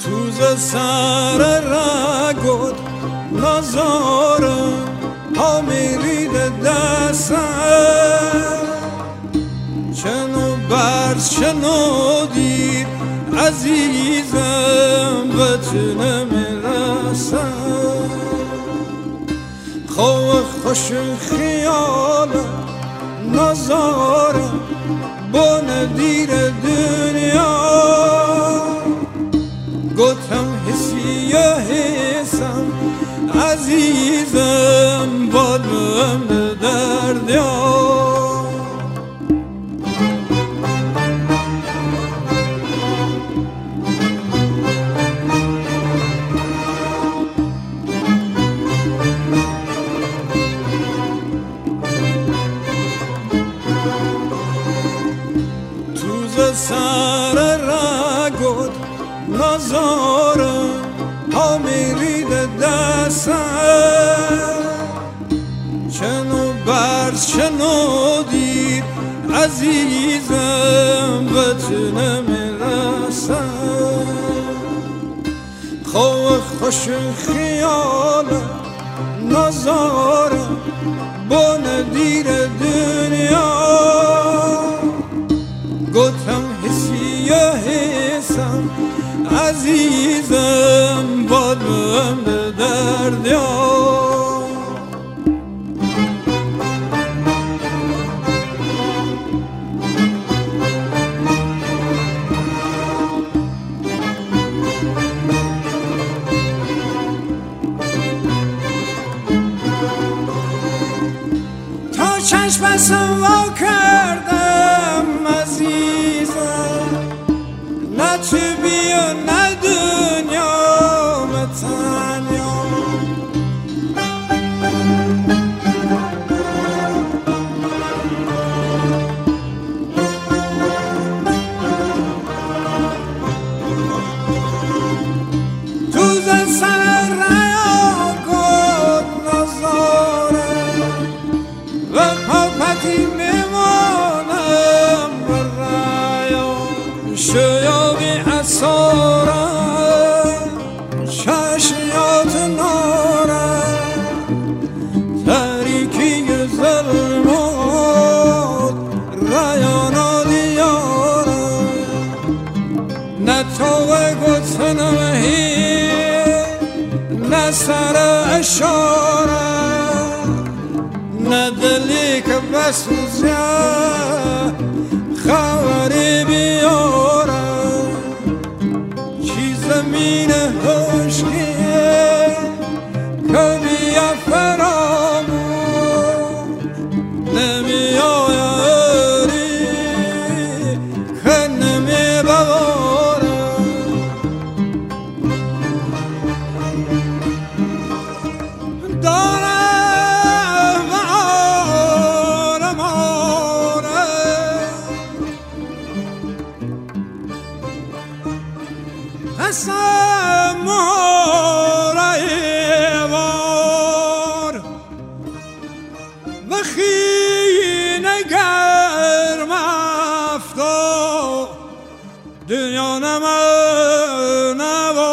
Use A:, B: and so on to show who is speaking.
A: تو ز سر رگت نزارم ها میریده دستم چنو برز چنو دیر عزیزم به تو نمیرسم خواه خوش خیالم نزارم با ندیر دنیا گفتم حسی حسم عزیزم بالم به دردیا سر رگت نزارم ها میریده دستم چنو برز چنو دیر عزیزم به تو نمیرسم خواه خوش خیالم نزارم با ندیر دنیا گفتم حسی حسم عزیزم بالم به دردیا تا چشمم وا کردم نه تو بیا نه دنیا متنیا تو زن سر ریاکت نزارم و پاپتی میمانم برایان شیابی اصارم چشمیات نارم تاریکی ظلمات ریانا دیارم نه توه گتنم هی نه سر اشارم نه دلی که بسوزه خبری بیارم چی زمین خشکیه که بیا فراموش نمی آیاری که نمی ببارم دارم آرم قسم مهره‌وار بخی نگرم افتا دنیا نمه نوار